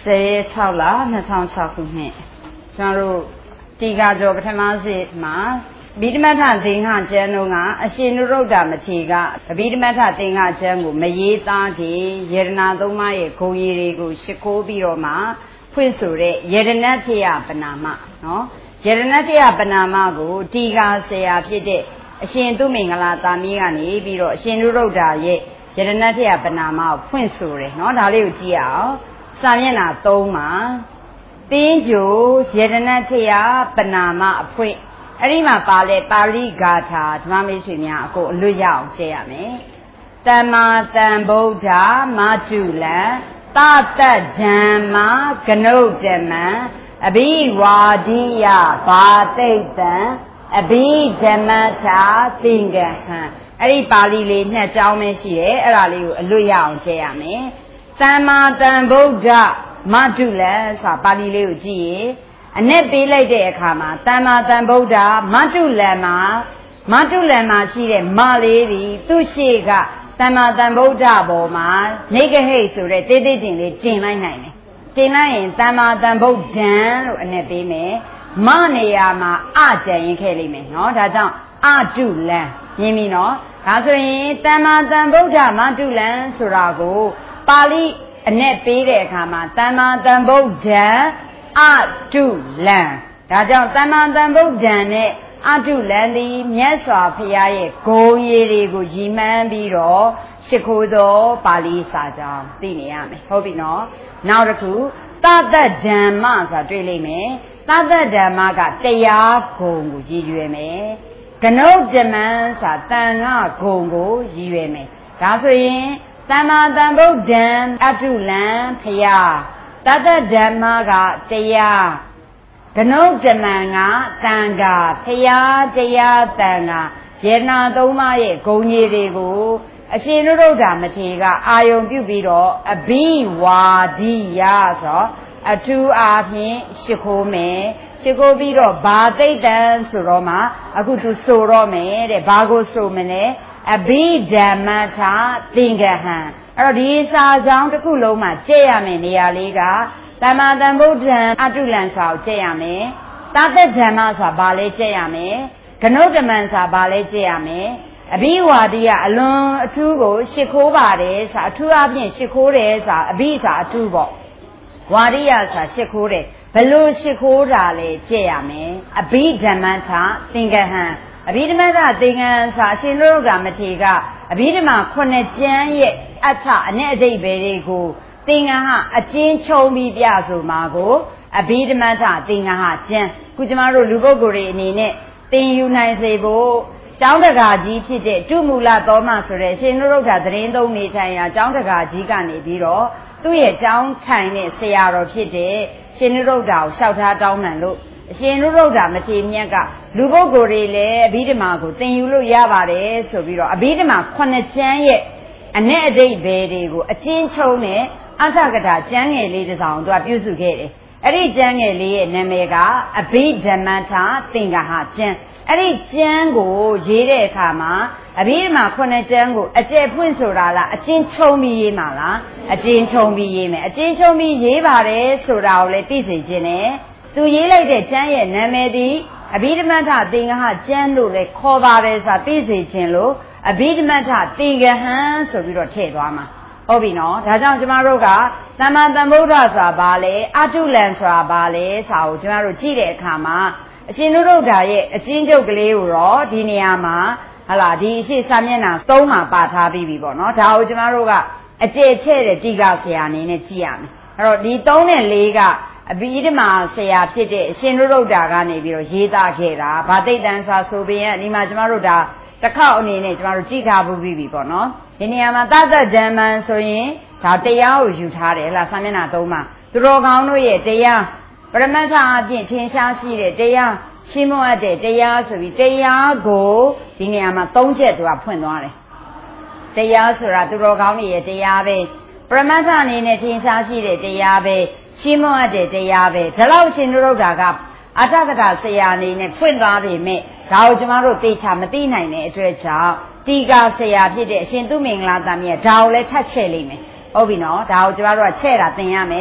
16လ2006ခုနှစ်ကျွန်တော်တို့တီကာကျော်ပထမစစ်မှာဗိဓမထသင်္ဃကျမ်းတို့ကအရှင်နုရုဒ္ဓမထေရကဗိဓမထသင်္ဃကျမ်းကိုမရေးသားခင်ယေရနာသုံးပါးရဲ့ဂုဏ်ရည်တွေကိုရှ िख ိုးပြီးတော့မှဖွင့်ဆိုတဲ့ယေရဏထေယပဏာမနော်ယေရဏထေယပဏာမကိုတီကာဆရာဖြစ်တဲ့အရှင်သူမင်္ဂလာသာမီးကနေပြီးတော့အရှင်နုရုဒ္ဓရဲ့ယေရဏထေယပဏာမကိုဖွင့်ဆိုတယ်နော်ဒါလေးကိုကြည့်အောင်စာမျက်နှာ3မှာသင်္ကြိုယေရဏထေယပဏာမအဖွင့်အဲ့ဒီမှာပါလဲပါဠိဂါထာဓမ္မမိတ်ဆွေများအကုန်အလွတ်ရအောင်ကျဲရမယ်တမ္မာတံဗုဒ္ဓမတုလံသတ္တဓမ္မာကနုတ္တမံအဘိဝါဒိယဘာတိတ်တံအဘိဓမ္မထာသင်္ကဟံအဲ့ဒီပါဠိလေးနှစ်ကြောင်းပဲရှိတယ်အဲ့ဒါလေးကိုအလွတ်ရအောင်ကျဲရမယ်တမ္မာတံဗုဒ္ဓမတုလံဆိုတာပါဠိလေးကိုကြည့်ရင်အနဲ့ပေးလိုက်တဲ့အခါမှာတမ္မာတံဗုဒ္ဓမတုလံမှာရှိတဲ့မလေးဒီသူရှိကတမ္မာတံဗုဒ္ဓပေါ်မှာနေကဟိတ်ဆိုတဲ့တေးသေးတင်လေးတင်လိုက်နိုင်တယ်တင်လိုက်ရင်တမ္မာတံဗုဒ္ဓံလို့အနဲ့ပေးမယ်မနေရာမှာအကြံရင်ခဲ့လိမ့်မယ်နော်ဒါကြောင့်အတုလံမြင်ပြီနော်ဒါဆိုရင်တမ္မာတံဗုဒ္ဓမတုလံဆိုတာကိုပါဠိအနဲ့ပေးတဲ့အခါမှာတမ္မာတံဗုဒ္ဓံအတုလံဒါကြောင့်တမ္မာတံဗုဒ္ဓံနဲ့အတုလံသည်မြတ်စွာဘုရားရဲ့ဂုဏ်ရည်တွေကိုရည်မှန်းပြီးတော့ရှ िख ိုးသောပါဠိစာကြောင်းသိနေရမယ်ဟုတ်ပြီနော်နောက်တစ်ခုသတ္တဓမ္မဆိုတာတွေ့လိမ့်မယ်သတ္တဓမ္မကတရားဂုဏ်ကိုရည်ရွယ်မယ်ကနုတ္တမံဆိုတာတန်ခဂုဏ်ကိုရည်ရွယ်မယ်ဒါဆိုရင်တမ္မာတံဗုဒ္ဓံအတုလံဖယားတတ္တဓမ္မကတရားကနုတ္တမံကတန်ခါဖယားတရားတန်ခါယေနာသုံးပါးရဲ့ဂုဏ်ကြီးတွေကိုအရှင်နုရုဒ္ဓမထေရကအာယုံပြုပြီးတော့အဘိဝါဒိယဆိုအထူးအားဖြင့်ရှ िख ိုးမယ်ရှ िख ိုးပြီးတော့ဘာသိတ္တံဆိုတော့မှအခုသူဆိုတော့မယ်တဲ့ဘာကိုဆိုမလဲအဘိဓမ္မထာသင်္ကဟံအဲ့တော့ဒီစာကြောင်းတစ်ခုလုံးမှာကျဲရမယ်နေရာလေးကတမ္မာတံဗုဒ္ဓံအတုလံစာကိုကျဲရမယ်တတ္တဓမ္မဆိုတာဘာလဲကျဲရမယ်ကနုတ္တမံဆိုတာဘာလဲကျဲရမယ်အဘိဝါဒိယအလွန်အထူးကိုရှ िख ိုးပါတယ်ဆိုတာအထူးအဖြင့်ရှ िख ိုးတယ်ဆိုတာအဘိဆိုတာအထူးပေါ့ဝါဒိယဆိုတာရှ िख ိုးတယ်ဘလို့ရှ िख ိုးတာလဲကျဲရမယ်အဘိဓမ္မထာသင်္ကဟံအဘိဓမ္မထာသင်္ကဟံဆိုတာအရှင်နုရုဒ္ဓမထေရကအဘိဓမ္မာ9ကျမ်းရဲ့အထအနဲ့အဓိပ္ပာယ်တွေကိုသင်္ကဟအကျဉ်းချုပ်ပြီးပြဆိုမှာကိုအဘိဓမ္မထာသင်္ကဟကျမ်းခုကျမတို့လူပုဂ္ဂိုလ်တွေအနေနဲ့သင်ယူနိုင်စေဖို့ကျောင်းတကာကြီးဖြစ်တဲ့တုမူလသောမဆိုတဲ့ရှင်နုရုဒ္ဓသတင်းသုံးနေထိုင်ရာကျောင်းတကာကြီးကနေပြီးတော့သူ့ရဲ့ကျောင်းထိုင်တဲ့ဆရာတော်ဖြစ်တဲ့ရှင်နုရုဒ္ဓကိုလျှောက်ထားတောင်းပန်လို့အရှင်နုရုဒ္ဓမထေရမြတ်ကလူပုဂ္ဂိုလ်တွေလည်းအဘိဓမ္မာကိုသင်ယူလို့ရပါတယ်ဆိုပြီးတော့အဘိဓမ္မာ9ကျမ်းရဲ့အ내အဓိပ္ပာယ်တွေကိုအကျဉ်းချုပ်နဲ့အဋ္ဌကထာကျမ်းငယ်လေးတစ်စောင်သူကပြုစုခဲ့တယ်အဲ့ဒီကျမ်းငယ်လေးရဲ့နာမည်ကအဘိဓမ္မထာသင်္ကဟကျမ်းအဲ့ဒီကျမ်းကိုရေးတဲ့အခါမှာအဘိဓမ္မာ9ကျမ်းကိုအကျယ်ဖွင့်ဆိုတာလားအကျဉ်းချုပ်ပြီးရေးမှာလားအကျဉ်းချုပ်ပြီးရေးမယ်အကျဉ်းချုပ်ပြီးရေးပါတယ်ဆိုတာကိုလည်းသိစေခြင်းနဲ့သူရေးလိုက်တဲ့ကျမ်းရဲ့နာမည်ဒီအဘိဓမ္မထသင်္ကဟကျမ်းလို့လည်းခေါ်ပါတယ်ဆိုတာသိစေခြင်းလို့အဘိဓမ္မထသင်္ကဟံဆိုပြီးတော့ထည့်သွားမှာဟုတ်ပြီနော်ဒါကြောင့်ကျမတို့ကတမ္မာတံဗုဒ္ဓဆိုတာဘာလဲအတုလံဆိုတာဘာလဲဆိုတာကိုကျမတို့ကြည့်တဲ့အခါမှာအရှင်နုရုဒ္ဓရဲ့အကျဉ်းချုပ်ကလေးကိုတော့ဒီနေရာမှာဟလာဒီအရှိစာမျက်နှာ3မှာပါထားပြီးပြီပေါ့နော်ဒါကိုကျမတို့ကအကျယ်ချဲ့တဲ့တိကဆရာအနေနဲ့ကြည့်ရမယ်အဲ့တော့ဒီ3နဲ့4ကအဘိဓမ္မာဆရာဖြစ်တဲ့အရှင်နုရုဒ္ဓကနေပြီးတော့ရေးသားခဲ့တာဗာတိတ်တန်စာဆိုပေရင်ဒီမှာကျမတို့ဒါတစ်ခေါက်အနေနဲ့ကျမတို့ကြည့်ထားပြီးပြီပေါ့နော်ဒီနေရာမှာသတ္တဓမ္မံဆိုရင်ဒါတရားကိုယူထားတယ်ဟလားစာမျက်နှာ3မှာသူတော်ကောင်းတို့ရဲ့တရားပရမတ္ထအပြင်ထင်ရှားရှိတဲ့တရားရှင်းမွတ်တဲ့တရားဆိုပြီးတရားကိုဒီနေရာမှာ3ချက်သူကဖွင့်သွားတယ်တရားဆိုတာသူတော်ကောင်းတွေရဲ့တရားပဲပရမတ္ထအနေနဲ့ထင်ရှားရှိတဲ့တရားပဲရှင်းမွတ်တဲ့တရားပဲဒါလို့ရှင်နုရုဒ္ဓကအဋ္ဌကထာဆရာအနေနဲ့ဖွင့်သွားပေမဲ့ဒါကိုကျမတို့သိချာမသိနိုင်တဲ့အတွက်ကြောင့်တီကာဆရာဖြစ်တဲ့အရှင်သူမင်္ဂလာသမီးကဒါကိုလည်းထပ်ချဲ့လိမ့်မယ်ဟုတ်ပြီနော်ဒါကိုကျမတို့ကချဲ့တာသင်ရမယ်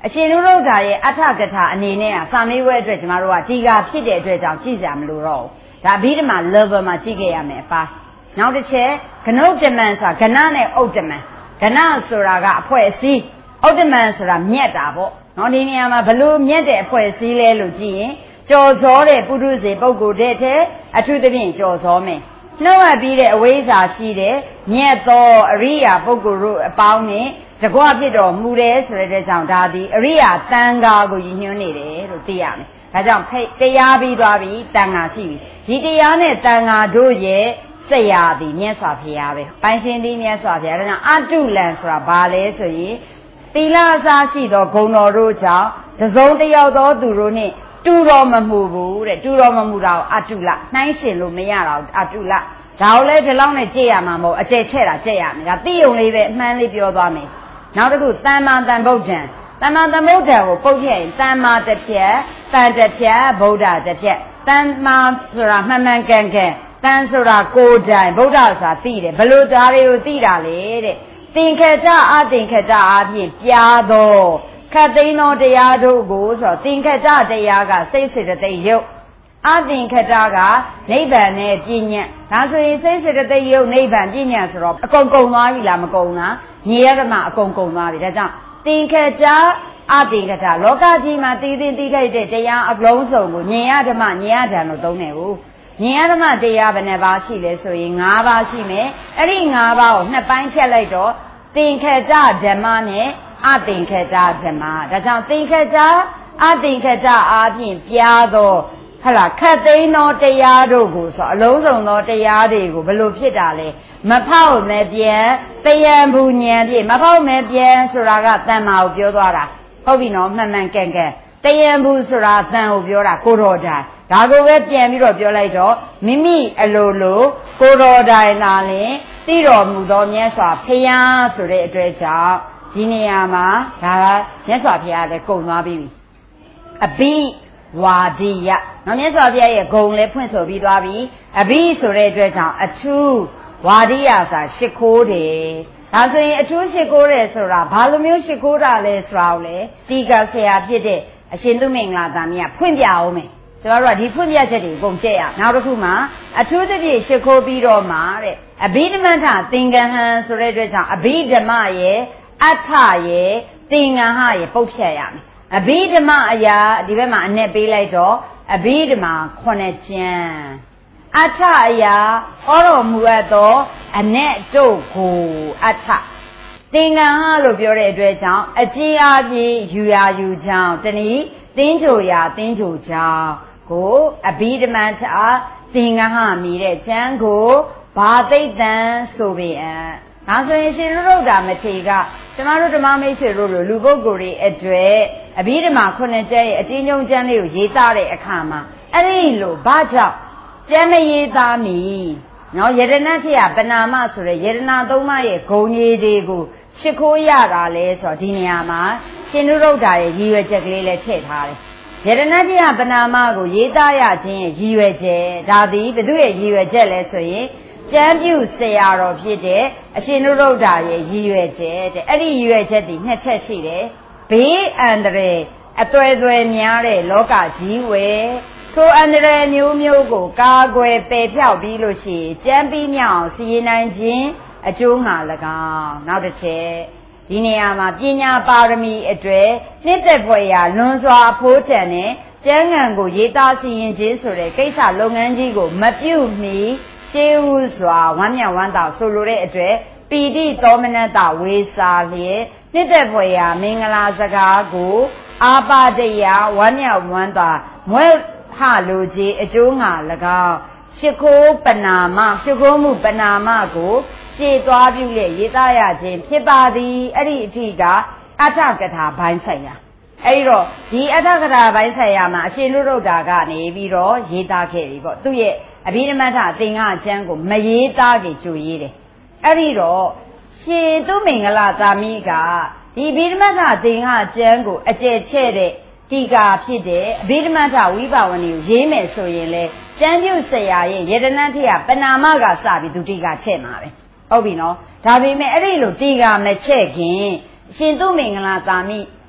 အရှင်နုရုဒ္ဓရဲ့အဋ္ဌကထာအနေနဲ့စာမေးပွဲအတွက်ကျမတို့ကဒီကဖြစ်တဲ့အတွက်ကြောင့်ကြည့်ကြမလို့တော့ဒါအဘိဓမ္မာ level မှာကြည့်ခဲ့ရမယ်အပါနောက်တစ်ချက်ကနုတ္တမန်ဆိုတာကဏနဲ့ဥတ္တမန်ကဏဆိုတာကအဖွဲ့အစည်းဥတ္တမန်ဆိုတာမြတ်တာပေါ့နော်ဒီနေရာမှာဘလို့မြတ်တဲ့အဖွဲ့အစည်းလဲလို့ကြည့်ရင်ကြော်စောတဲ့ပုထုဇဉ်ပုဂ္ဂိုလ်တဲ့အထူးသဖြင့်ကြော်စောမယ်နှုတ်အပ်ပြီးတဲ့အဝိဇ္ဇာရှိတဲ့မြတ်သောအရိယာပုဂ္ဂိုလ်တို့အပေါင်းနဲ့တကွဖြစ်တော်မူတယ်ဆိုတဲ့ကြောင့်ဒါသည်အရိယာတန်ဃာကိုရည်ညွှန်းနေတယ်လို့သိရမယ်ဒါကြောင့်တရားပြီးသွားပြီတန်ဃာရှိပြီဒီတရားနဲ့တန်ဃာတို့ရဲ့ဆရာသည်မြတ်စွာဘုရားပဲပိုင်ရှင်သည်မြတ်စွာဘုရားဒါကြောင့်အတုလံဆိုတာဘာလဲဆိုရင်သီလအစားရှိသောဂုဏ်တော်တို့ကြောင့်တစုံတစ်ယောက်သောသူတို့နှင့်တူတော်မမှုဘူးတဲ့တူတော်မမှုတာကိုအတုလနှိုင်းရှင်လို့မရတော့အတုလဒါကိုလည်းဒီလောက်နဲ့ကြည့်ရမှာမဟုတ်အကျယ်ချဲ့တာကြည့်ရမယ်ဒါသိုံလေးပဲအမှန်လေးပြောသွားမယ်နောက်တစ်ခုသမ္မာသမ္ဗုဒ္ဓံသမ္မာသမ္ဗုဒ္ဓံကိုပုတ်ပြရင်သမ္မာတစ်ဖြတ်တန်တစ်ဖြတ်ဗုဒ္ဓတစ်ဖြတ်သမ္မာဆိုတာမှန်မှန်ကန်ကန်တန်ဆိုတာကိုယ်တိုင်ဗုဒ္ဓဆိုတာသိတယ်ဘယ်လိုသားတွေကိုသိတာလဲတဲ့သင်္ခတ္တအသင်္ခတ္တအပြင်ပြားသောခတ်သိမ်းသောတရားတို့ကိုဆိုတော့သင်္ခတ္တတရားကစိတ်စေတသိက်ယုတ်အသင်္ခတ္တကနိဗ္ဗာန်နဲ့ပြည့်ညတ်ဒါဆိုရင်စိတ်စေတသိက်ယုတ်နိဗ္ဗာန်ပြည့်ညတ်ဆိုတော့အကုန်ကုန်သွားပြီလားမကုန်လားညီရဓမ္မအကုန်ကုန်သွားပြီဒါကြောင့်သင်္ခတ္တအသင်္ခတ္တလောကကြီးမှာသိသိသိထိုက်တဲ့တရားအလုံးစုံကိုညီရဓမ္မညီရဓမ္မလို့သုံးတယ်ဟုတ်ဉာဏ်ဓမ္မတရားဘယ်နှပါးရှိလဲဆိုရင်၅ပါးရှိမယ်အဲ့ဒီ၅ပါးကိုနှစ်ပိုင်းဖြတ်လိုက်တော့သင်္ခတ္တဓမ္မနဲ့အသင်္ခတ္တဓမ္မဒါကြောင့်သင်္ခတ္တအသင်္ခတ္တအားဖြင့်ပြားသောဟလာခတ်သိမ်းသောတရားတို့ကိုဆိုအလုံးစုံသောတရားတွေကိုဘယ်လိုဖြစ်တာလဲမဖောက်မပြန်တယံဘူဉဏ်ဖြင့်မဖောက်မပြန်ဆိုတာကတဏ္မာကိုပြောသွားတာဟုတ်ပြီနော်မှန်မှန်ကန်ကန်တယံဘူးဆိုတာတန်ကိုပြောတာကိုတော်တိုင်ဒါကိုပဲပြန်ပြီးတော့ပြောလိုက်တော့မိမိအလိုလိုကိုတော်တိုင်လာရင်သိတော်မူသောမြတ်စွာဘုရားဆိုတဲ့အတွက်ကြောင့်ဒီနေရာမှာဒါကမြတ်စွာဘုရားလည်းကုံသွားပြီအဘိဝါဒိယနော်မြတ်စွာဘုရားရဲ့ဂုံလည်းဖွင့်ဆိုပြီးသွားပြီအဘိဆိုတဲ့အတွက်ကြောင့်အထူးဝါဒိယဆိုတာရှ िख ိုးတယ်ဒါဆိုရင်အထူးရှ िख ိုးတယ်ဆိုတာဘာလိုမျိုးရှ िख ိုးတာလဲဆိုတာကိုလေတီကဆရာဖြစ်တဲ့အရှင်သူမင်္ဂလာသာမီးကဖွင့်ပြအောင်မယ်ကျွန်တော်တို့ကဒီဖွင့်ပြချက်တွေအကုန်ကြည့်ရနောက်တစ်ခုမှာအထူးသဖြင့်ရှ िख ိုးပြီးတော့မှတဲ့အဘိဓမ္မထသင်္ကဟံဆိုတဲ့အတွက်ကြောင့်အဘိဓမ္မရဲ့အဋ္ဌရဲ့သင်္ကဟရဲ့ပုတ်ဖြတ်ရမယ်အဘိဓမ္မအရာဒီဘက်မှာအနဲ့ပေးလိုက်တော့အဘိဓမ္မာ9ကျမ်းအဋ္ဌအရာဟောတော်မူအပ်သောအနဲ့တို့ကိုအဋ္ဌသင်္ကဟလို့ပြောတဲ့အတွက်ကြောင့်အကြီးအပြည့်ယူရာယူကြောင်းတနည်းသင်္ချိုရာသင်္ချိုကြောင်းကိုအဘိဓမ္မထသင်္ကဟမြည်တဲ့ကျမ်းကိုဘာသိတ္တံဆိုပေအံဒါဆိုရင်ရှင်ရုပ်တာမထေကကျမတို့ဓမ္မမိတ်ဆွေတို့လိုလူပုဂ္ဂိုလ်တွေအတွက်အဘိဓမ္မာ9ကျမ်းရဲ့အကျဉ်းချုပ်ကျမ်းလေးကိုရေးသားတဲ့အခါမှာအဲ့ဒီလိုဘာကြောင့်ကျမ်းမရေးသားမီနော်ယရဏထယပနာမဆိုတဲ့ယရဏသုံးပါးရဲ့ဂုဏ်ကြီးတွေကိုရှ िख ိုးရတာလဲဆိုတော့ဒီနေရာမှာရှင်ရုပ်တာရဲ့ရည်ရွယ်ချက်ကလေးလည်းထည့်ထားတယ်ယရဏထယပနာမကိုရေးသားရခြင်းရဲ့ရည်ရွယ်ချက်ဒါသည်ဘု து ရဲ့ရည်ရွယ်ချက်လဲဆိုရင်ကျမ်းပြုဆရာတော်ဖြစ်တဲ့အရှင်နုရုဒ္ဓရဲ့ရည်ရွယ်ချက်တဲ့အဲ့ဒီရည်ရွယ်ချက်ဒီနှစ်ချက်ရှိတယ်ဘေးအန္တရာယ်အသွယ်သွယ်များတဲ့လောကကြီးဝယ်ထိုအန္တရာယ်မျိုးမျိုးကိုကာကွယ်ပယ်ဖျောက်ပြီးလို့ရှိရင်ကျမ်းပြီးမြောက်စီရင်နိုင်ခြင်းအကျိုးငါ၎င်းနောက်တစ်ချက်ဒီနေရာမှာပညာပါရမီအတွေ့နှစ်သက်ဖွယ်ရာလွန်စွာအဖိုးတန်တဲ့ကျမ်းဂန်ကိုရေးသားစီရင်ခြင်းဆိုတဲ့ကိစ္စလုပ်ငန်းကြီးကိုမပြုမီရှေးဥစွာဝမ်းမြောက်ဝမ်းသာဆိုလိုတဲ့အတွက်ပီတိသောမနတဝေစာလျက်နှစ်သက်ဖွယ်ရာမင်္ဂလာစကားကိုအာပါတယဝမ်းမြောက်ဝမ်းသာမွဲဟလိုခြင်းအကျိုးငါ၎င်းရှ िख ိုးပနာမရှ िख ိုးမှုပနာမကိုရှေ့သွားပြုလေရေးသားရခြင်းဖြစ်ပါသည်အဲ့ဒီအထိကအဋ္ဌကထာဘိုင်းဆိုင်ရာအဲ့ဒီတော့ဒီအဋ္ဌကထာဘိုင်းဆိုင်ရာမှာအရှင်နုရုဒ္ဓကနေပြီးတော့ရေးသားခဲ့ပြီပေါ့သူ့ရဲ့အဘိဓမ္မထသင်္ဃကျမ်းကိုမရေးသားကြကြိုရေးတယ်အဲ့ဒီတော့ရှင်သူမင်္ဂလာသာမိကဒီအဘိဓမ္မထသင်္ဃကျမ်းကိုအကျယ်ချဲ့တဲ့တီကာဖြစ်တဲ့အဘိဓမ္မထဝိပါဝဏီကိုရေးမယ်ဆိုရင်လေကျမ်းပြုဆရာရဲ့ယတနာထရပနာမကစပြီးသူတီကာချဲ့မှာပဲဟုတ်ပြီနော်ဒါပေမဲ့အဲ့ဒီလိုတီကာမချဲ့ခင်ရှင်သူမင်္ဂလာသာမိ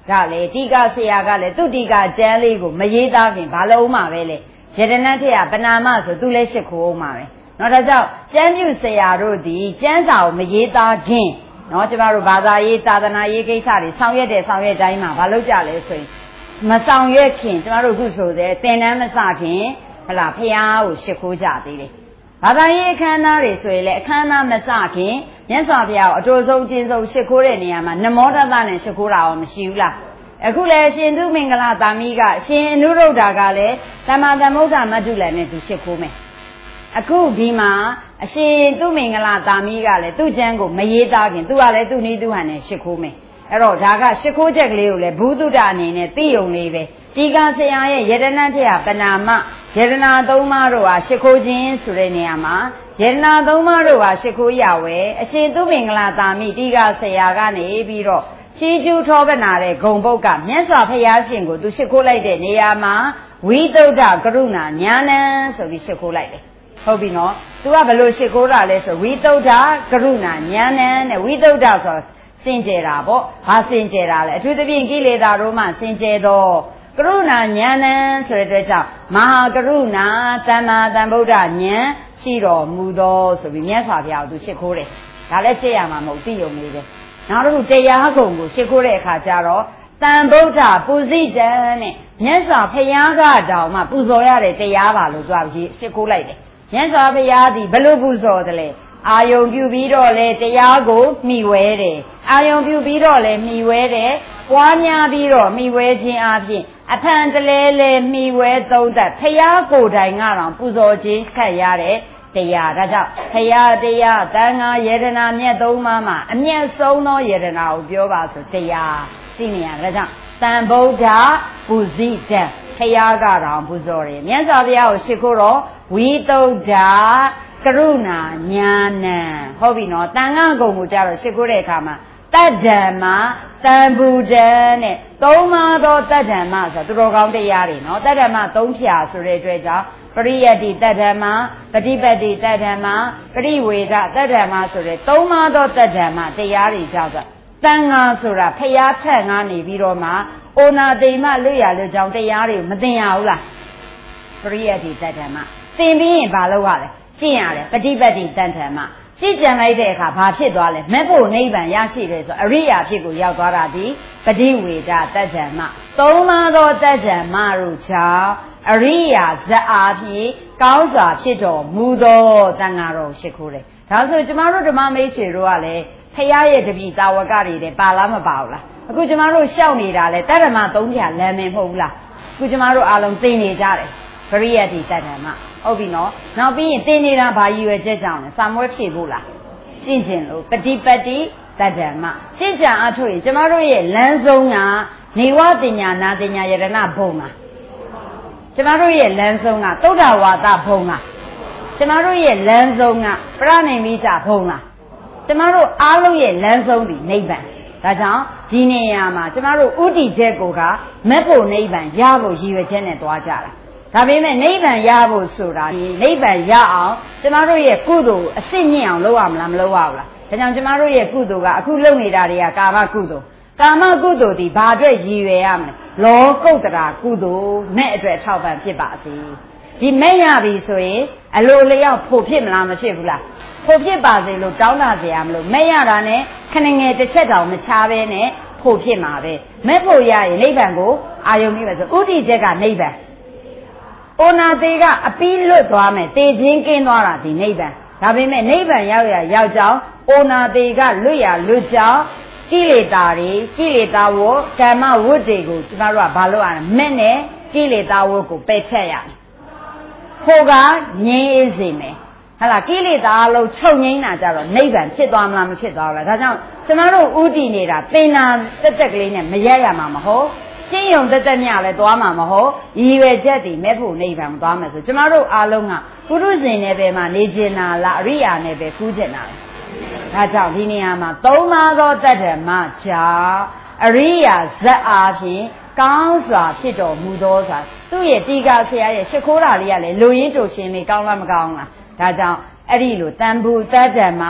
ဒါလေတိကဆရာကလည်းသူတိကကျမ်းလေးကိုမရေးသားခင်ဘာလို့မှပဲလေယတနာထက်ပဏာမဆိုသူလည်းရှိခိုးအောင်ပါပဲနော်ဒါကြောင့်ကျမ်းပြုဆရာတို့ဒီကျမ်းစာကိုမရေးသားခင်နော်ကျမတို့ဘာသာရေးသာသနာရေးကိစ္စတွေဆောင်ရွက်တဲ့ဆောင်ရွက်တိုင်းမှာဘာလို့ကြလဲဆိုရင်မဆောင်ရွက်ခင်ကျမတို့အခုဆိုတဲ့သင်တန်းမစခင်ဟလာဖះကိုရှိခိုးကြသေးတယ်ဘာသာရေးအခမ်းအနားတွေဆိုရင်လည်းအခမ်းအနားမစခင်မြတ်စွာဘုရားကိုအတူဆုံးကျင်းဆုံးရှိခိုးတဲ့နေရာမှာနမောတသနဲ့ရှိခိုးတာရောမရှိဘူးလားအခုလည်းရှင်သူမင်္ဂလာသာမိကရှင်အနုရုဒ္ဓကလည်းသမ္မာသမ္ဗုဒ္ဓမတ္တုလနဲ့သူရှိခိုးမယ်အခုဒီမှာအရှင်သူမင်္ဂလာသာမိကလည်းသူ့ကျမ်းကိုမရေးသားခင်သူကလည်းသူ့နည်းသူဟန်နဲ့ရှိခိုးမယ်အဲ့တော့ဒါကရှိခိုးချက်ကလေးကိုလည်းဘုဒ္ဓအနေနဲ့သိုံလေးပဲဒီကဆရာရဲ့ယတနာထက်ပဏာမယတနာသုံးပါးတို့ဟာရှိခိုးခြင်းဆိုတဲ့နေရာမှာယတနာသုံးပါးတို့ဟာရှိခိုးရဝဲအရှင်သူမင်္ဂလာသာမိဒီကဆရာကနေပြီးတော့ချီးကျူးထောပနာတဲ့ဂုံပုတ်ကမြတ်စွာဘုရားရှင်ကိုသူရှိခိုးလိုက်တဲ့နေရာမှာဝိသုဒ္ဓကရုဏာညာဏဆိုပြီးရှိခိုးလိုက်တယ်ဟုတ်ပြီနော်သူကဘယ်လိုရှိခိုးတာလဲဆိုဝိသုဒ္ဓကရုဏာညာဏနဲ့ဝိသုဒ္ဓဆိုစင်ကြယ်တာပေါ့ဘာစင်ကြယ်တာလဲအထူးသဖြင့်ကိလေသာတို့မှစင်ကြယ်တော့ကရုဏာညာဏဆိုတဲ့အတွက်ကြောင့်မဟာကရုဏာသမ္မာသမ္ဗုဒ္ဓဉာဏ်ရှိတော်မူသောဆိုပြီးမြတ်စွာဘုရားကိုသူရှိခိုးတယ်ဒါလည်းသိရမှာမဟုတ်သိုံလေးပဲနောက်တစ်ခုတရားကုံကိုရှိခိုးတဲ့အခါကျတော့တန်ဗုဒ္ဓပူဇိတံနဲ့မြတ်စွာဘုရားကတောင်မှပူဇော်ရတဲ့တရားပါလို့သူကရှိခိုးလိုက်တယ်မြတ်စွာဘုရားသည်ဘလို့ပူဇော်တယ်လဲအာယုံပြုပြီးတော့လေတရားကိုမှီဝဲတယ်အာယုံပြုပြီးတော့လေမှီဝဲတယ်ပွားများပြီးတော့မှီဝဲခြင်းအပြင်အဖန်တလဲလဲမှီဝဲသုံးသက်ဘုရားကိုယ်တိုင်ကတော့ပူဇော်ခြင်းခတ်ရတဲ့တရားဒါကြောင့်ဘုရားတရားသံဃာယတနာမြတ်သုံးပါးမှာအမျက်ဆုံးသောယတနာကိုပြောပါဆိုတရားသိနေရဒါကြောင့်သံဗုဒ္ဓပူဇိတံဘုရားကတော့ပူဇော်တယ်မြတ်စွာဘုရားကိုရှိခိုးတော့ဝိသုဒ္ဓကရုဏာညာဏဟုတ်ပြီနော်တန်ခါကုံကိုကြတော့ရှိခိုးတဲ့အခါမှာတတ္တမတံဗုဒ္ဓနဲ့သုံးပါးသောတတ္တမဆိုသူတော်ကောင်းတရားတွေနော်တတ္တမသုံးဖြာဆိုတဲ့အတွက်ကြောင့်ပရိယတ္တိတတ္တမပฏิပတ်တိတတ္တမပရိဝေဒတတ္တမဆိုတဲ့သုံးပါးသောတတ္တမတရားတွေကြောင့်တန်ခါဆိုတာဖျားထက်ငါနေပြီးတော့မှအိုနာတိမ်မလွတ်ရလွတ်ကြောင်းတရားတွေမသိရဘူးလားပရိယတ္တိတတ္တမသင်ပြီးရင်ဘာလုပ်ရလဲကျင့်ရတယ်ပฏิပတ်တိတတ္တမကြည်ကြံလိုက်တဲ့အခါဘာဖြစ်သွားလဲမဲ့ဖို့နိဗ္ဗာန်ရရှိတယ်ဆိုအရိယာဖြစ်ကိုရောက်သွားတာဒီပฏิဝေဒတတ္တမသုံးပါးသောတတ္တမတို့ကြောင့်အရိယာဇတ်အားဖြင့်ကောင်းစွာဖြစ်တော်မူသောတန်ဃာတော်ရှိခိုးတယ်ဒါဆိုကျမတို့ဓမ္မမိတ်ဆွေတို့ကလည်းဖရာရဲ့တပည့်တာဝကတွေတဲ့ပါလားမပါဘူးလားအခုကျမတို့ရှောက်နေတာလဲတတ္တမသုံးဖြာလမ်းမင်းမဟုတ်ဘူးလားအခုကျမတို့အားလုံးသိနေကြတယ်ပရိယတ္တိတတ္တမဟုတ်ပြီနော်နောက်ပြီးရင်သိနေတာဘာရည်ရွယ်ချက်ကြောင့်လဲစာမွဲဖြေဖို့လားကျင့်ကျင်လို့ပฏิပတ်တိတတ္တမကျင့်ကြံအထုတ်ရင်ကျမတို့ရဲ့လမ်းဆုံးကနေဝတင်ညာနာတင်ညာယရဏဘုံလားကျမတို့ရဲ့လမ်းဆုံးကသုဒ္ဓဝါဒဘုံလားကျမတို့ရဲ့လမ်းဆုံးကပရဏိမိတဘုံလားကျမတို့အားလုံးရဲ့လမ်းဆုံးဒီနိဗ္ဗာန်ဒါကြောင့်ဒီနေရာမှာကျမတို့ဥတည်ချက်ကိုကမက်ဖို့နိဗ္ဗာန်ရဖို့ရည်ရွယ်ချက်နဲ့တွားကြတာဒါပေမဲ့နိဗ္ဗာန်ရဖို့ဆိုတာဒီနိဗ္ဗာန်ရအောင်ကျမတို့ရဲ့ကုသိုလ်အစစ်မြင့်အောင်လုပ်ရမလားမလုပ်ရဘူးလားဒါကြောင့်ကျမတို့ရဲ့ကုသိုလ်ကအခုလုပ်နေတာတွေကကာမကုသိုလ်ကာမကုသိုလ်ဒီဘာအတွက်ရည်ရွယ်ရမလဲလောကုတ္တရာကုသိုလ်မဲ့အတွက်ထောက်ပံ့ဖြစ်ပါစေဒီမဲ့ရပြီဆိုရင်အလိုလျောက်ဖို့ဖြစ်မလားမဖြစ်ဘူးလားဖို့ဖြစ်ပါစေလို့တောင်းတာစရာမလိုမဲ့ရတာနဲ့ခဏငယ်တစ်ချက်တောင်မချဘဲနဲ့ဖို့ဖြစ်မှာပဲမဲ့ဖို့ရရင်နိဗ္ဗာန်ကိုအာယုံပြီးမယ်ဆိုဥတည်ချက်ကနိဗ္ဗာန်ဩနာသေးကအပီးလွတ်သွားမယ်တေခြင်းကင်းသွားတာဒီနိဗ္ဗာန်ဒါပေမဲ့နိဗ္ဗာန်ရောက်ကြောင်းဩနာသေးကလွတ်ရလွတ်ကြောင်းကိလေသာတွေကိလေသာဝကမ္မဝတ်တွေကိုကျမတို့ကဘာလို့ရလဲမဲ့နဲ့ကိလေသာဝကိုပယ်ဖြတ်ရတယ်ခိုးကငြိမ်းအေးစေမယ်ဟာလားကိလေသာအလုံးချုပ်ငြိမ်းတာကြတော့နိဗ္ဗာန်ဖြစ်သွားမလားမဖြစ်သွားဘူးလားဒါကြောင့်ကျမတို့ဥတည်နေတာသင်္နာတက်တက်ကလေးနဲ့မရရမှာမဟုတ်ရှင်းယုံတက်တက်မြလည်းသွားမှာမဟုတ်ရည်ရွယ်ချက်တည်မဲ့ဖို့နိဗ္ဗာန်သွားမယ်ဆိုကျမတို့အားလုံးကပုရုဇဉ်နယ်ပယ်မှာနေကျင်တာလားအရိယာနယ်ပယ်ကူးကျင်တာလားဒါကြောင့်ဒီနေရာမှာသုံးပါးသောတတ္တမကြောင့်အရိယာဇတ်အားဖြင့်ကောင်းစွာဖြစ်တော်မူသောဆိုတာသူ့ရဲ့တီကာဆရာရဲ့ရှ िख ိုးတာလေးကလည်းလူရင်းတူရှင်လေးကောင်းလားမကောင်းလားဒါကြောင့်အဲ့ဒီလိုတန်ဖိုးတတ္တမ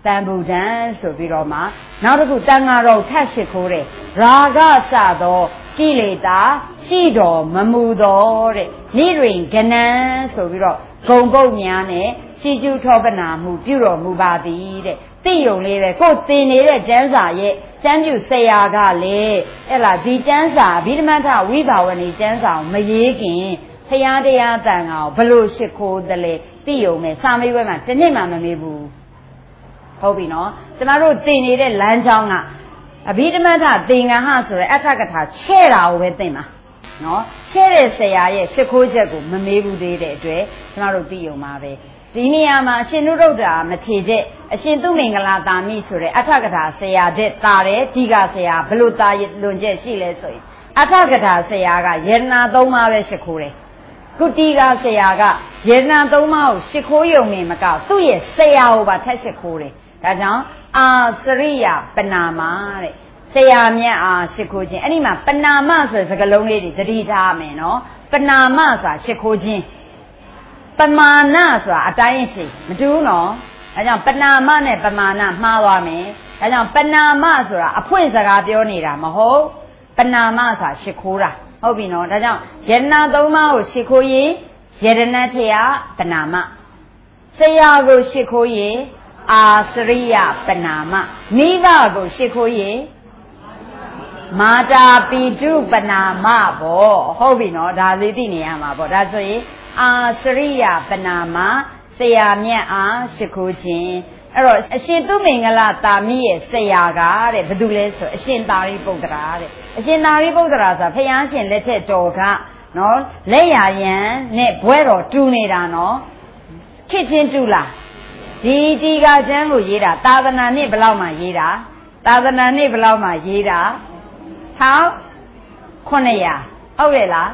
တန်ဗုဒ္ဓံဆိုပြီးတော့မှနောက်တစ်ခုတန်ဃာတော်ထပ်ရှိခိုးတယ်ရာဂစသောကိလေသာရှိတော်မမူသောတဲ့နိရိဂဏံဆိုပြီးတော့ဂုံပုတ်များနဲ့ရှိကျူးထောပနာမှုပြုတော်မူပါသည်တဲ့သိယုံလေးပဲကိုယ်သင်နေတဲ့ကျမ်းစာရဲ့ကျမ်းပြုဆရာကလေအဲ့လားဒီကျမ်းစာအဘိဓမ္မထဝိဘာဝဏီကျမ်းစာကိုမရေးခင်ဖရာတရားတန်ခါကိုဘလို့ရှိခိုးတယ်လေသိယုံနဲ့စာမေးပွဲမှာတစ်နှစ်မှမမေးဘူးဟုတ်ပြီနော်ကျမတို့သင်နေတဲ့လမ်းကြောင်းကအဘိဓမ္မထသင်္ကဟဆိုတဲ့အထကထာချဲ့တာကိုပဲသင်ပါနော်ချဲ့တဲ့ဆရာရဲ့ရှိခိုးချက်ကိုမမေးဘူးသေးတဲ့အတွက်ကျမတို့သိယုံပါပဲဒီနေရာမှာအရှင်နုရုဒ္ဓရာမထေချက်အရှင်သူမင်္ဂလာတာမိဆိုတဲ့အထကထာဆရာတဲ့တာတယ်ဒီကဆရာဘလို့တာလွန်ချက်ရှိလဲဆိုရင်အထကထာဆရာကယေရနာ၃ပါးပဲရှိခိုးတယ်ကုတိကဆရာကယေရနာ၃ပါးကိုရှိခိုးယုံနေမကသူ့ရဲ့ဆရာကိုပါထပ်ရှိခိုးတယ်ဒါကြောင့်အာစရိယပနာမတဲ့ဆရာမြတ်အားရှိခိုးခြင်းအဲ့ဒီမှာပနာမဆိုတဲ့စကားလုံးလေးတွေသတိထားမယ်နော်ပနာမဆိုတာရှိခိုးခြင်းပမာဏဆိုတာအတိုင်းရှိမတူဘူးနော်ဒါကြောင့်ပနာမနဲ့ပမာဏမှားသွားမယ်ဒါကြောင့်ပနာမဆိုတာအဖွင့်စကားပြောနေတာမဟုတ်ပနာမဆိုတာရှိခိုးတာဟုတ်ပြီနော်ဒါကြောင့်ယရဏ၃ပါးကိုရှိခိုးရင်ယရဏထေယပနာမဆရာကိုရှိခိုးရင်အာစရိယပနာမမိဘကိုရှိခိုးရင်မာတာပိတုပနာမပေါ့ဟုတ်ပြီနော်ဒါလေးသိနေရမှာပေါ့ဒါဆိုရင်အာစရိယပနာမဆရာမြတ်အားရှိခိုးခြင်းအဲ့တော့အရှင်သူမင်္ဂလာတာမိရဲ့ဆရာကတဲ့ဘာလို့လဲဆိုအရှင်သာရိပုတ္တရာတဲ့အရှင်သာရိပုတ္တရာဆိုဘုရားရှင်လက်ထက်တော်ကနော်လက်ရယံနဲ့ဘွဲတော်တူနေတာနော်ခစ်ချင်းတူလားဒီတီကာကျမ်းကိုရေးတာသာသနာနှစ်ဘယ်လောက်မှရေးတာသာသနာနှစ်ဘယ်လောက်မှရေးတာ1900ဟုတ်ရဲ့လား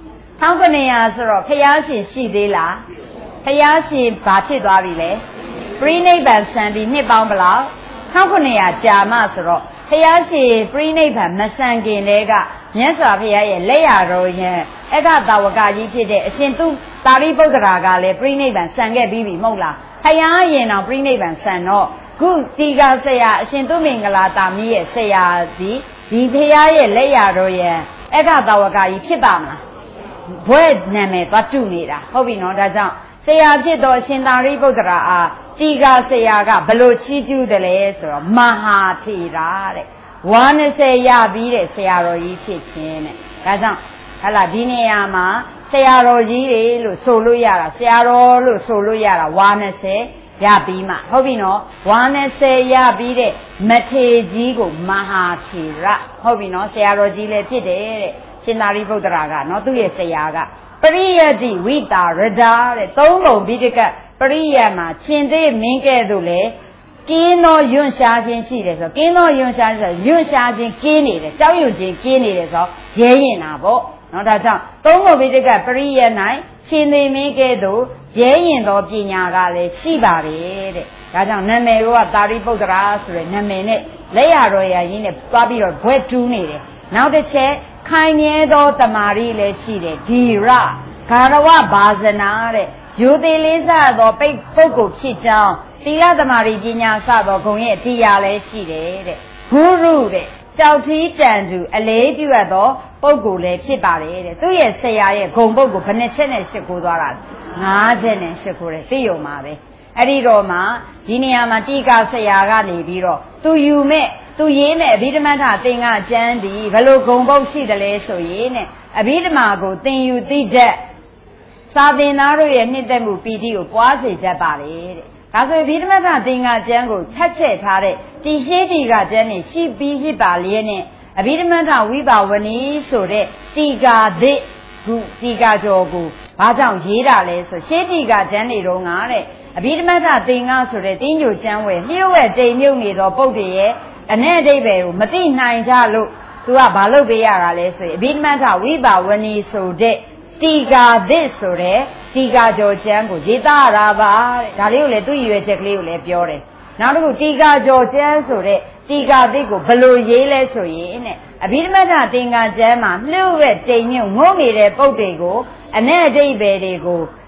1900ဆိုတော့ဖျားရှင်ရှိသေးလားဖျားရှင်ဘာဖြစ်သွားပြီလဲပြိဋိဘံဆံပြီးနှစ်ပေါင်းဘယ်လောက်1900ကြာမှဆိုတော့ဖျားရှင်ပြိဋိဘံမဆံခင်တည်းကမြတ်စွာဘုရားရဲ့လက်ရတော်ရဲ့အထတာဝကကြီးဖြစ်တဲ့အရှင်သူသာရိပုတ္တရာကလည်းပြိဋိဘံဆံခဲ့ပြီးပြီမဟုတ်လားဖျားရင်တော့ပြိဋိဘံဆံတော့ခုတီကာဆရာအရှင်သူမင်္ဂလာတာမိရဲ့ဆရာဒီဖျားရဲ့လက်ရတော်ရဲ့အထတာဝကကြီးဖြစ်ပါမလားဘွဲ့နာမည်သွားတူနေတာဟုတ်ပြီနော်ဒါကြောင့်ဆရာဖြစ်တော်ရှင်သာရိပုတ္တရာအားတီကာဆရာကဘလို့ချီးကျူးတယ်လဲဆိုတော့မဟာထေရာတဲ့ဝါ20ရပြီးတဲ့ဆရာတော်ကြီးဖြစ်ခြင်းတဲ့ဒါကြောင့်ဟလာဒီနေရာမှာဆရာတော်ကြီးတွေလို့ဆိုလို့ရတာဆရာတော်လို့ဆိုလို့ရတာဝါ20ရပြီးမှဟုတ်ပြီနော်ဝါ20ရပြီးတဲ့မထေကြီးကိုမဟာထေရဟုတ်ပြီနော်ဆရာတော်ကြီးလည်းဖြစ်တယ်တဲ့ရှင်သာရိပုတ္တရာကနော်သူ့ရဲ့ဆရာကပရိယတိဝိတာရဒာတဲ့သုံးပုံပြီးတကပရိယမှာရှင်သေးမင်းကဲ့သို့လေကင်းသောယွန့်ရှားခြင်းရှိတယ်ဆိုကင်းသောယွန့်ရှားခြင်းယွန့်ရှားခြင်းကင်းနေတယ်ကြောက်ရွံ့ခြင်းကင်းနေတယ်ဆိုရဲရင်တာပေါ့နော်ဒါကြောင့်သုံးပုံပြီးတကပရိယ၌ရှင်သေးမင်းကဲ့သို့ရဲရင်သောပညာကလည်းရှိပါတယ်တဲ့ဒါကြောင့်နာမည်ကသာရိပုတ္တရာဆိုတဲ့နာမည်နဲ့လက်ရတော်ရရင်နဲ့သွားပြီးတော့ဘွဲ့တူးနေတယ်နောက်တစ်ချက်ခိုင်မြဲသောတမာရီလည်းရှိတယ်ဓီရဂါရဝဘာဇနာတဲ့ယူသေးလေးစားသောပုဂ္ဂိုလ်ဖြစ်ကြောင်းသီလတမာရီပညာစသောဂုဏ်ရဲ့တရားလည်းရှိတယ်တဲ့ဂုရုတဲ့ကြောက်ထီးတန်သူအလေးပြုရသောပုဂ္ဂိုလ်လည်းဖြစ်ပါတယ်တဲ့သူ့ရဲ့ဆရာရဲ့ဂုဏ်ပုဂ္ဂိုလ်ဘယ်နှချက်နဲ့ရှစ်ခိုးသွားတာ9ချက်နဲ့ရှစ်ခိုးတယ်သိရုံပါပဲအဲ့ဒီတော့မှဒီနေရာမှာတိကဆရာကနေပြီးတော့သူယူမဲ့သူရေးမဲ့အဘိဓမ္မထသင်္ကကျမ်းဒီဘယ်လိုဂုံပုတ်ရှိတယ်လဲဆိုရင်နဲ့အဘိဓမ္မာကိုသင်ယူသိတတ်စာသင်သားတို့ရဲ့နှစ်သက်မှုပီတိကိုပွားစေတတ်ပါလေတဲ့ဒါဆိုအဘိဓမ္မထသင်္ကကျမ်းကိုထပ်ချက်ထားတဲ့တိရှိတိကကျမ်းနဲ့ရှိပြီးဖြစ်ပါလျက်နဲ့အဘိဓမ္မထဝိပါဝဏီဆိုတဲ့တိကာသစ်ခုတိကာကျော်ကိုဘာကြောင့်ရေးတာလဲဆိုရှေးတိကာကျမ်းတွေတော့ငါတဲ့အဘိဓမ္မထသင်္ကဆိုတဲ့တင်းညိုကျမ်းဝယ်လျှို့ဝှက်တိမ်မြုပ်နေသောပုဒ်တွေရဲ့အ내အဓိပ္ပာယ်ကိုမသိနိုင်ကြလို့သူကဘာလုပ်ပေးရတာလဲဆိုရင်အဘိဓမ္မထဝိပါဝဏီဆိုတဲ့တီကာသစ်ဆိုတဲ့တီကာကျော်ကျမ်းကိုရေးသားရပါတဲ့ဒါလေးကိုလည်းသူ့ရည်ရွယ်ချက်ကလေးကိုလည်းပြောတယ်နောက်တစ်ခုတီကာကျော်ကျမ်းဆိုတဲ့တီကာသစ်ကိုဘယ်လိုရေးလဲဆိုရင်တဲ့အဘိဓမ္မထသင်္ကကျမ်းမှာလျှို့ဝှက်တိမ်မြုပ်ငုံနေတဲ့ပုဒ်တွေကိုအ내အဓိပ္ပာယ်တွေကို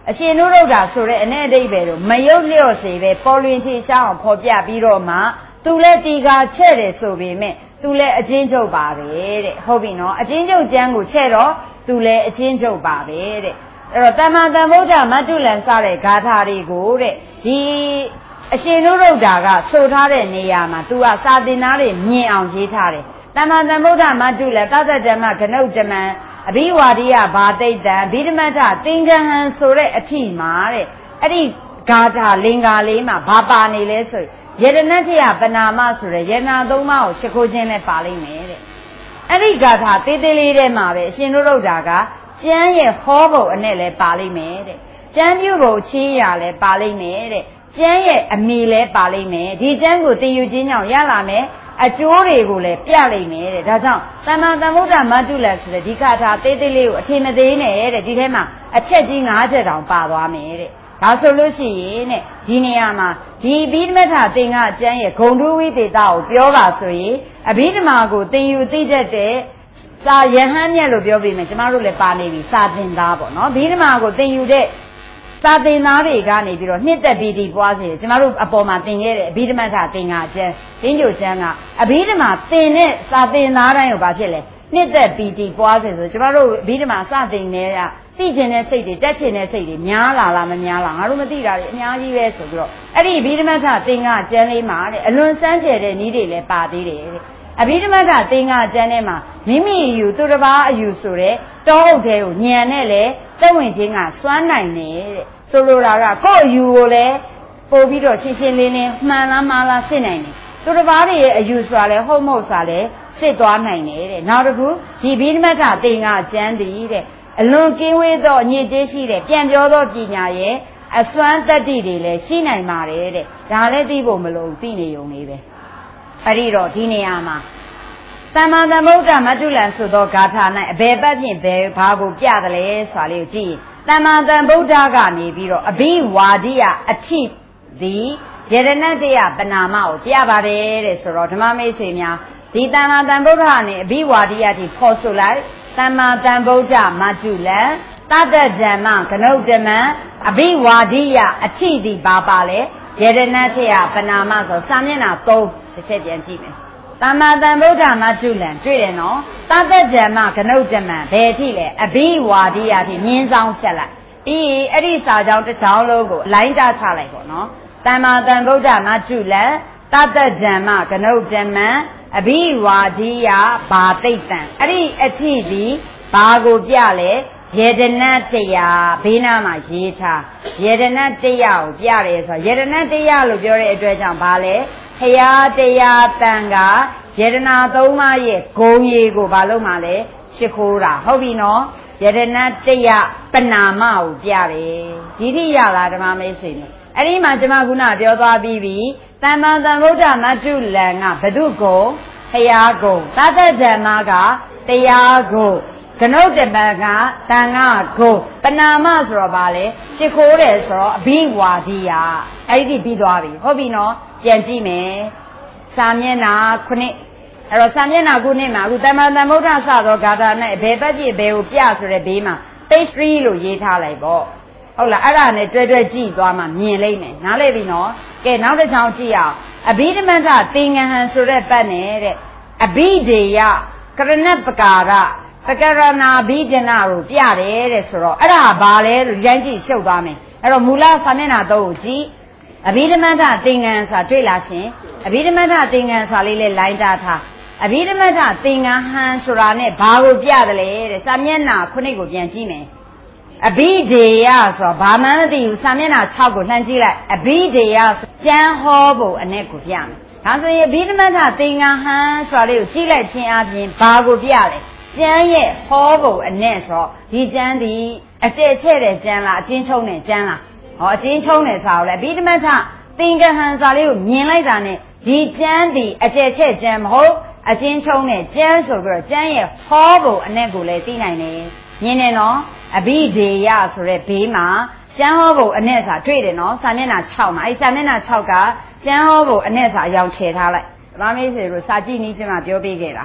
အရှင်နုရုဒ္ဓဆိုတဲ့အ내အဓိပ္ပာယ်ကိုမယုတ်လျော့စေပဲပေါ်လွင်ထင်ရှားအောင်ဖော်ပြပြီးတော့မှသူလည်းတီကာချဲ့တယ်ဆိုပေမဲ့သူလည်းအချင်းချုပ်ပါပဲတဲ့ဟုတ်ပြီနော်အချင်းချုပ်ကျမ်းကိုချဲ့တော့သူလည်းအချင်းချုပ်ပါပဲတဲ့အဲ့တော့တမ္မာသမ္ဗုဒ္ဓမတ္တုလံစတဲ့ဂါထာတွေကိုတဲ့ဒီအရှင်နုရုဒ္ဓကဆိုထားတဲ့နေရာမှာသူကစာသင်သားတွေမြင်အောင်ရေးထားတယ်တမ္မာသမ္ဗုဒ္ဓမတ္တုလံသတ္တဓမ္မကနုဋ္ဌမံအဘိဝါဒိယဘာတိတ်တံဗိဓမထသင်္ကဟံဆိုတဲ့အထိမှာတဲ့အဲ့ဒီဂါထာလင်္ကာလေးမှာဘာပါနေလဲဆိုယေရဏတ္ထယပနာမဆိုတဲ့ယေနာသုံးပါးကိုရှိခိုးခြင်းနဲ့ပါလိမ့်မယ်တဲ့အဲ့ဒီဂါထာသေးသေးလေးထဲမှာပဲအရှင်နုရုဒ္ဓကကျမ်းရဲ့ဟောပုံအနဲ့လည်းပါလိမ့်မယ်တဲ့ကျမ်းပြုပုံချီးရလည်းပါလိမ့်မယ်တဲ့ကျမ်းရဲ့အမိလည်းပါလိမ့်မယ်ဒီကျမ်းကိုသိယူခြင်းကြောင့်ရလာမယ်အကျိုးတွေကိုလည်းပြလိမ့်မယ်တဲ့ဒါကြောင့်တမ္မာသမ္ဗုဒ္ဓမတ္တုလံဆိုတဲ့ဒီဂါထာသေးသေးလေးကိုအထင်မသေးနဲ့တဲ့ဒီထဲမှာအချက်ကြီး9ချက်တောင်ပါသွားမယ်တဲ့ဒါဆိုလို့ရှိရင်တဲ့ဒီနေရာမှာဒီအဘိဓမ္မထသင်္ဃကျမ်းရဲ့ဂုဏ်ဓုဝိသေသကိုပြောပါဆိုရင်အဘိဓမ္မာကိုသင်ယူသိတတ်တဲ့စာယဟန်မြတ်လို့ပြောပြီးမယ်ကျမတို့လည်းပါနေပြီစာသင်သားပေါ့နော်အဘိဓမ္မာကိုသင်ယူတဲ့စာသင်သားတွေကနေပြီးတော့နှစ်သက်ပီတိပွားစေကျမတို့အပေါ်မှာသင်ခဲ့တဲ့အဘိဓမ္မထသင်္ဃကျမ်းတင်းကြိုကျမ်းကအဘိဓမ္မာသင်တဲ့စာသင်သားတိုင်းကိုဘာဖြစ်လဲနှစ်သက်ပီတိပွားစေဆိုကျမတို့အဘိဓမ္မာစသင်နေတာသိကျင်တဲ့စိတ်တွေတက်ချင်တဲ့စိတ်တွေများလာလားမများလားငါတို့မသိတာတွေအများကြီးပဲဆိုပြီးတော့အဲ့ဒီအဘိဓမ္မထသင်္ဃကျမ်းလေးမှာတဲ့အလွန်စမ်းကြယ်တဲ့နည်းတွေလည်းပါသေးတယ်တဲ့အဘိဓမ္မထသင်္ဃကျမ်းထဲမှာမိမိအယူသူတစ်ပါးအယူဆိုတဲ့တောဟုတ်တဲ့ကိုညံနဲ့လေသက်ဝင်ခြင်းကစွမ်းနိုင်တယ်တဲ့ဆိုလိုတာကကိုယ့်အယူကိုလည်းပို့ပြီးတော့ရှင်းရှင်းလင်းလင်းမှန်လားမှားလားစစ်နိုင်တယ်သူတစ်ပါးတွေရဲ့အယူဆိုတာလည်းဟုတ်မဟုတ်ဆိုတာလည်းစစ်သွားနိုင်တယ်တဲ့နောက်တစ်ခုဒီအဘိဓမ္မထသင်္ဃကျမ်းတည်းတဲ့အလွန်ကင်းဝေးသောအညစ်အကြေးရှိတဲ့ပြန်ပြောသောပညာရဲ့အစွမ်းတတ္တိတွေလည်းရှိနိုင်ပါတယ်တဲ့ဒါလည်းသိဖို့မလိုသိနေုံလေးပဲအဲ့ဒီတော့ဒီနေရာမှာတမ္မာသမ္ဗုဒ္ဓမတ္တုလံဆိုသောဂါထာ၌အဘယ်ပတ်ဖြင့်ဘယ်ဘာကိုပြသလဲဆိုတာလေးကိုကြည့်တမ္မာသမ္ဗုဒ္ဓကနေပြီးတော့အဘိဝါဒိယအထိသည်ယေရဏတ္တယပနာမကိုပြပါတယ်တဲ့ဆိုတော့ဓမ္မမိတ်ဆွေများဒီတမ္မာသမ္ဗုဒ္ဓကနေအဘိဝါဒိယတိဖော်ဆိုလိုက်တမ္မာသမ္ဗုဒ္ဓမတ္တုလံတတ္တဓမ္မကနုဋ္ဌမံအဘိဝါဒိယအထိသည်ဘာပါလဲယေရဏတ္တယပနာမဆိုစာမျက်နှာ3တစ်ချက်ပြန်ကြည့်မယ်တမ္မာသမ္ဗုဒ္ဓမတ္တုလံတွေ့တယ်နော်တတ္တဓမ္မကနုဋ္ဌမံဘယ်အထိလဲအဘိဝါဒိယအထိမြင်းဆောင်ဖြတ်လိုက်ပြီးအဲ့ဒီစာကြောင်းတစ်ကြောင်းလုံးကိုလိုင်းတာချလိုက်ပေါ့နော်တမ္မာသမ္ဗုဒ္ဓမတ္တုလံတတ္တဓမ္မကနုဋ္ဌမံအဘိဝါဒိယဘာတိတ်တံအဲ့ဒီအထိဒီဘာကိုပြလဲယေဒနတရားဘေးနားမှာရေးထားယေဒနတရားကိုပြတယ်ဆိုယေဒနတရားလို့ပြောတဲ့အတွက်ကြောင့်ဘာလဲဖရာတရားတန်ကယေဒနာသုံးပါးရဲ့ဂုံရည်ကိုဘာလို့မှလဲရှ िख ိုးတာဟုတ်ပြီနော်ယေဒနတရားပနာမကိုပြတယ်ဒီထိရလားဓမ္မမိတ်ဆွေတို့အဲ့ဒီမှာကျွန်မခုနပြောသွားပြီးပြီတမ္မာသမ္ဗုဒ္ဓမတ္တုလံကဘု து ကုံဖရာကုံတတ္တဓမ္မကတရားကုံကနုဋ္ဌမကတန်ခါကုံပနာမဆိုတော့ဗာလေရှ िख ိုးတယ်ဆိုတော့အဘိဝါဒိယအဲ့ဒီပြီးသွားပြီဟုတ်ပြီနော်ပြန်ကြည့်မယ်စာမျက်နှာ9အဲ့တော့စာမျက်နှာ9မှာအခုတမ္မာသမ္ဗုဒ္ဓစသောဂါထာနဲ့ဘယ်ပတ်ပြည့်ဘယ်ကိုပြဆိုတဲ့ဘေးမှာ page 3လို့ရေးထားလိုက်ပေါ့ဟုတ်လားအဲ့ဒါနဲ့တွဲတွဲကြည့်သွားမှမြင်လိမ့်မယ်နားလည်ပြီနော်ကဲနောက်တစ်ချောင်းကြည့်အောင်အဘိဓမ္မထသင်္ကဟံဆိုတဲ့ပတ်နဲ့တဲ့အဘိဒေယကရဏပကာရပကရဏဘိဒနာကိုပြတယ်တဲ့ဆိုတော့အဲ့ဒါဘာလဲလို့ရိုင်းကြည့်ရှုပ်သွားမယ်အဲ့တော့မူလစာမျက်နှာ3ကိုကြည့်အဘိဓမ္မထသင်္ကဟံဆိုတာတွေ့လားရှင်အဘိဓမ္မထသင်္ကဟံဆိုတာလေးလဲလိုင်းတာထားအဘိဓမ္မထသင်္ကဟံဆိုတာနဲ့ဘာကိုပြတယ်လဲတဲ့စာမျက်နှာ9ကိုပြန်ကြည့်မယ်အဘိဒေယဆိုတော့ဘာမှမသိဘူးစာမျက်နှာ6ကိုလှမ်းကြည့်လိုက်အဘိဒေယကျမ်းဟောပုံအနဲ့ကိုပြမယ်ဒါဆိုရင်အဘိဓမ္မထသင်္ကဟံဆိုတာလေးကိုကြည့်လိုက်ခြင်းအပြင်ဘာကိုပြလဲကျမ်းရဲ့ဟောပုံအနဲ့ဆိုတော့ဒီကျမ်းဒီအကျဲ့ချဲ့တဲ့ကျမ်းလားအချင်းချုံတဲ့ကျမ်းလားဟောအချင်းချုံတဲ့စာကိုလည်းအဘိဓမ္မထသင်္ကဟံစာလေးကိုမြင်လိုက်တာနဲ့ဒီကျမ်းဒီအကျဲ့ချဲ့ကျမ်းမဟုတ်အချင်းချုံတဲ့ကျမ်းဆိုပြီးတော့ကျမ်းရဲ့ဟောပုံအနဲ့ကိုလည်းသိနိုင်တယ်မြင်တယ်နော်အဘိဒေယဆိုတဲ့ဘေးမှာကျမ်းဟောပုံအနဲ့စာတွေ့တယ်နော်စာမျက်နှာ6မှာအဲ့စာမျက်နှာ6ကကျမ်းဟောပုံအနဲ့စာအယောင်ချယ်ထားလိုက်ဓမ္မမိတ်ဆွေတို့စာကြည့်နည်းကျမပြောပေးခဲ့တာ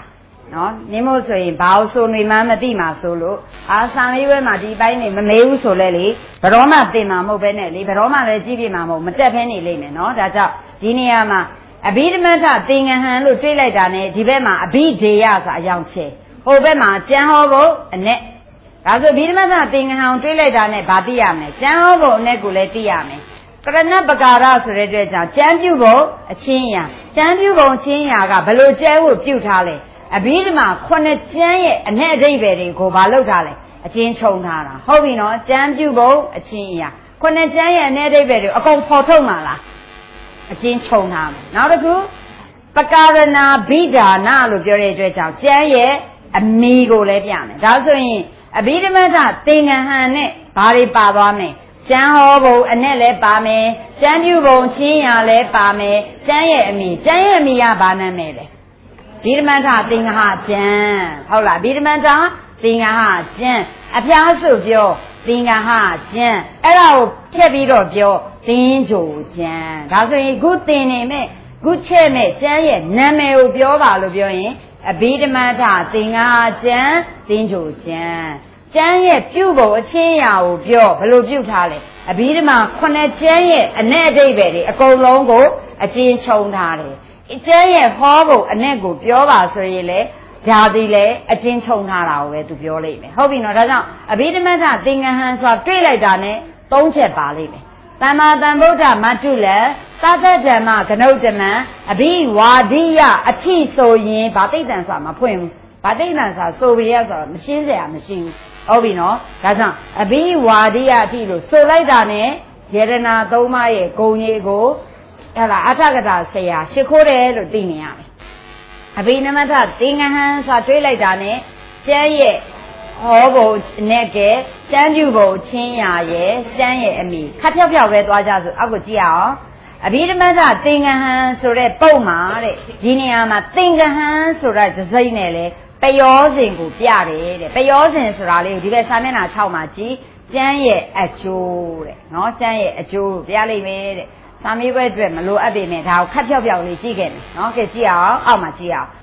နော်နင်းမို့ဆိုရင်ဘာလို့ဆိုနေမှမသိမှာဆိုလို့စာမေးပွဲမှာဒီပိုင်းနေမမေးဘူးဆိုလဲလေဘယ်တော့မှသင်မှာမဟုတ်ပဲနဲ့လေဘယ်တော့မှလည်းကြည့်ပြမှာမဟုတ်မတက်ဖဲနေလိမ့်မယ်နော်ဒါကြောင့်ဒီနေရာမှာအဘိဓမ္မထသင်္ကဟံလို့တွေးလိုက်တာနဲ့ဒီဘက်မှာအဘိဒေယဆိုအယောင်ချေဟိုဘက်မှာကျမ်းဟောဖို့အနဲ့ဒါဆိုအဘိဓမ္မထသင်္ကဟံတွေးလိုက်တာနဲ့ဗာသိရမယ်ကျမ်းဟောဖို့အနဲ့ကိုလည်းသိရမယ်ကရဏပကာရဆိုတဲ့အတွက်ကြောင့်ကျမ်းပြုဖို့အချင်းရာကျမ်းပြုဖို့ချင်းရာကဘယ်လိုကျဲဖို့ပြုထားလဲအဘိဓမ္မာ9ကျမ်းရဲ့အ내အဓိပ္ပာယ်တွေကိုဘာလုပ်ထားလဲအချင်းချုံထားတာဟုတ်ပြီနော်ကျမ်းပြုဖို့အချင်းအရာ9ကျမ်းရဲ့အ내အဓိပ္ပာယ်တွေအကုန်ဖော်ထုတ်မှာလားအချင်းချုံထားမယ်နောက်တစ်ခုပကာရဏဘိဓာနလို့ပြောတဲ့အတွက်ကြောင့်ကျမ်းရဲ့အမီကိုလည်းပြမယ်ဒါဆိုရင်အဘိဓမ္မထသင်္ကဟံနဲ့ဘာတွေပါသွားမလဲကျမ်းဟောဖို့အ내လည်းပါမယ်ကျမ်းပြုဖို့ချင်းရာလည်းပါမယ်ကျမ်းရဲ့အမီကဘာနာမည်လဲဗိဓမ္မထသင်္ကဟကျမ်းဟုတ်လားဗိဓမ္မထသင်္ကဟကျမ်းအပြားစုပြောသင်္ကဟကျမ်းအဲ့ဒါကိုဖြတ်ပြီးတော့ပြောသင်္ကြိုကျမ်းဒါဆိုရင်ခုသင်နေမဲ့ခုချက်မဲ့ကျမ်းရဲ့နာမည်ကိုပြောပါလို့ပြောရင်အဘိဓမ္မထသင်္ကဟကျမ်းသင်္ကြိုကျမ်းကျမ်းရဲ့ပြုဖို့အချင်းရာကိုပြောဘယ်လိုပြုထားလဲအဘိဓမ္မာ9ကျမ်းရဲ့အ내အဓိပ္ပာယ်တွေအကုန်လုံးကိုအကျဉ်းချုံထားတယ်ကျမ်းရဲ့ဟောဖို့အ내ကိုပြောပါဆိုရင်လေဒါဒီလေအကျဉ်းချုံထားတာကိုပဲသူပြောလိမ့်မယ်ဟုတ်ပြီနော်ဒါကြောင့်အဘိဓမ္မထသင်္ကဟံဆိုတာတွေ့လိုက်တာနဲ့3ချက်ပါလိမ့်မယ်သမ္မာသမ္ဗုဒ္ဓမတ္တုလသတ္တဓမ္မကနုဋ္ဌမံအဘိဝါဒိယအထိဆိုရင်ဗာတိတ်တန်ဆိုတာမဖွင့်ဘူးဗာတိတ်တန်ဆိုတာဆိုပြရဆိုတာမရှင်းစရာမရှိဘူးဟုတ်ပြီနော်ဒါကြောင့်အဘိဝါဒိယအထိလို့ဆိုလိုက်တာနဲ့ယေရနာ3ပါးရဲ့ဂုဏ်ကြီးကိုအဲ့ဒါအထကတာဆရာရှ िख ိုးတယ်လို့သိနေရမယ်အဘိဓမ္မထသင်္ကဟံဆိုတာတွေးလိုက်တာနဲ့ကျမ်းရဲ့ဟောဖို့နဲ့ကဲကျမ်းပြုဖို့ချင်းရာရဲ့ကျမ်းရဲ့အမိခတ်ဖြောက်ဖြောက်ပဲသွားကြဆိုအောက်ကိုကြည့်အောင်အဘိဓမ္မထသင်္ကဟံဆိုတဲ့ပုံမှာတဲ့ဒီနေရာမှာသင်္ကဟံဆိုတာတစ်စိမ့်နဲ့လေပယောစဉ်ကိုပြတယ်တဲ့ပယောစဉ်ဆိုတာလေးကိုဒီဘက်စာမျက်နှာ6မှာကြည့်ကျမ်းရဲ့အကျိုးတဲ့နော်ကျမ်းရဲ့အကျိုးပြလိုက်မယ်တဲ့စာမေးပွဲအတွက်မလိုအပ်ပေမဲ့ဒါကိုခတ်ဖြောက်ဖြောက်လေးကြည့်ခဲ့မယ်နော်ကဲကြည့်အောင်အောက်မှာကြည့်အောင်